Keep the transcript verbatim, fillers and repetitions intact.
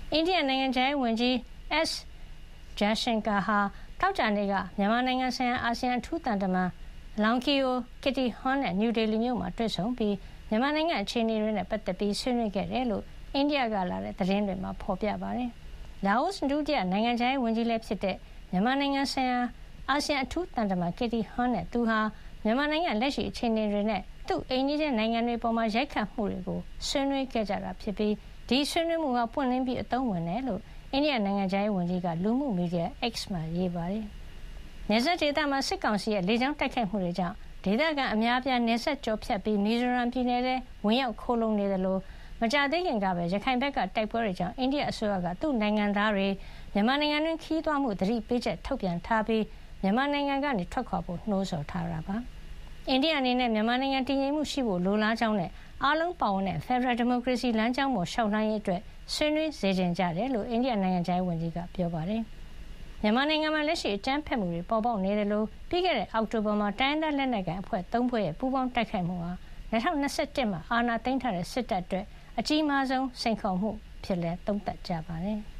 အိန္ဒိယနိုင်ငံခြားရေးဝန်ကြီး S. Jaishankar ဟာသောကြာနေ့ကမြန်မာနိုင်ငံဆိုင်ရာအာဆီယံအထူးသံတမန် Lankeo Kitty Hoan နဲ့နယူးဒေလီမြို့မှာတွေ့ဆုံပြီးမြန်မာနိုင်ငံအခြေအနေတွေနဲ့ပတ်သက်ပြီးဆွေးနွေးခဲ့တယ်လို့အိန္ဒိယကလာတဲ့သတင်းတွေမှာဖော်ပြပါတယ်။ လာအိုဒုတိယနိုင်ငံခြားရေးဝန်ကြီးလည်းဖြစ်တဲ့မြန်မာနိုင်ငံဆိုင်ရာအာဆီယံအထူးသံတမန် Kitty Hoan နဲ့သူဟာမြန်မာနိုင်ငံလက်ရှိအခြေအနေတွေနဲ့သူ့အိမ်နီးချင်းနိုင်ငံတွေပေါ်မှာရိုက်ခတ်မှုတွေကိုဆွေးနွေးခဲ့ကြတာဖြစ်ပြီးဒီဆွေးနွေးမှုဟာပွင့်လင်းပြီးအသုံးဝင်တယ်လို့အိန္ဒိယနိုင်ငံခြားရေးဝန်ကြီးကလူမှုမီဒီယာ X မှာရေးပါတယ်။နယ်စပ်ဒေသမှာစစ်ကောင်စီရဲ့လေကြောင်းတိုက်ခိုက်မှုတွေကြောင့်ဒေသခံအများအပြားနယ်စပ်ကျော်ဖြတ်ပြီးမီဇိုရမ်ပြည်နယ်ထဲဝင်ရောက်ခိုးလုံနေတယ်လို့မကြာသေးခင်ကပဲရခိုင်ဘက်ကတိုက်ပွဲတွေကြောင့်အိန္ဒိယအစိုးရကသူ့နိုင်ငံသားတွေမြန်မာနိုင်ငံတွင်းခီးသွွားမှုသတိပေးချက်ထုတ်ပြန်ထားပြီးမြန်မာနိုင်ငံကနေထွက်ခွာဖို့နှိုးဆော်ထားတာပါ။အိန္ဒိယအနေနဲ့မြန်မာနိုင်ငံတည်ငြိမ်မှုရှိဖို့လိုလားကြောင်းနဲ့အားလုံးပါဝင်တဲ့ဖက်ဒရယ်ဒီမိုကရေစီလမ်းကြောင်းပေါ်ရှောက်လှမ်းရေးအတွက်ဆွေးနွေးစေချင်ကြတယ်လို့အိန္ဒိယနိုင်ငံခြားရေးဝန်ကြီးကပြောပါတယ်။မြန်မာနိုင်ငံမှာလက်ရှိအကြမ်းဖက်မှုတွေပေါ်ပေါက်နေတယ်လို့ပြီးခဲ့တဲ့အောက်တိုဘာမှာတိုင်းဒေသလက်နက်ကိုင်အဖွဲ့သုံးဖွဲ့ရဲ့ပူးပေါင်းတိုက်ခိုက်မှုဟာ၂၀၂၁မှာအာဏာသိမ်းထားတဲ့စစ်တပ်အတွက်အကြီးမားဆုံးစိန်ခေါ်မှုဖြစ်လဲသုံးသပ်ကြပါတယ်။